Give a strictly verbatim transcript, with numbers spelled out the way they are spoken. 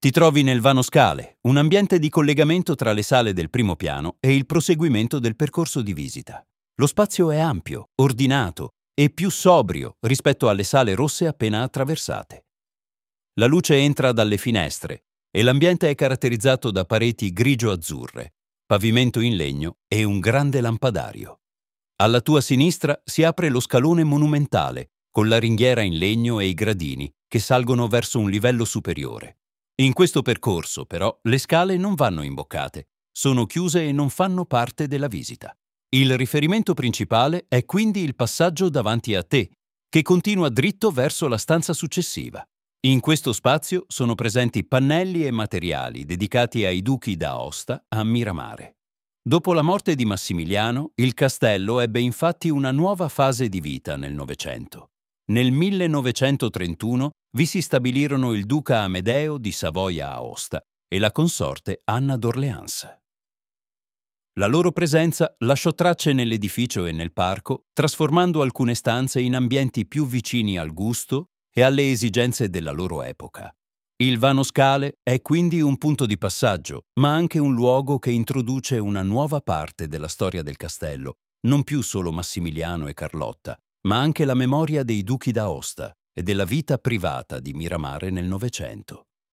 Ti trovi nel vano scale, un ambiente di collegamento tra le sale del primo piano e il proseguimento del percorso di visita. Lo spazio è ampio, ordinato e più sobrio rispetto alle sale rosse appena attraversate. La luce entra dalle finestre e l'ambiente è caratterizzato da pareti grigio-azzurre, pavimento in legno e un grande lampadario. Alla tua sinistra si apre lo scalone monumentale, con la ringhiera in legno e i gradini che salgono verso un livello superiore. In questo percorso, però, le scale non vanno imboccate, sono chiuse e non fanno parte della visita. Il riferimento principale è quindi il passaggio davanti a te, che continua dritto verso la stanza successiva. In questo spazio sono presenti pannelli e materiali dedicati ai duchi d'Aosta a Miramare. Dopo la morte di Massimiliano, il castello ebbe infatti una nuova fase di vita nel Novecento. Nel millenovecentotrentuno vi si stabilirono il duca Amedeo di Savoia-Aosta e la consorte Anna d'Orléans. La loro presenza lasciò tracce nell'edificio e nel parco, trasformando alcune stanze in ambienti più vicini al gusto e alle esigenze della loro epoca. Il vano scale è quindi un punto di passaggio, ma anche un luogo che introduce una nuova parte della storia del castello, non più solo Massimiliano e Carlotta, ma anche la memoria dei duchi d'Aosta e della vita privata di Miramare nel Novecento.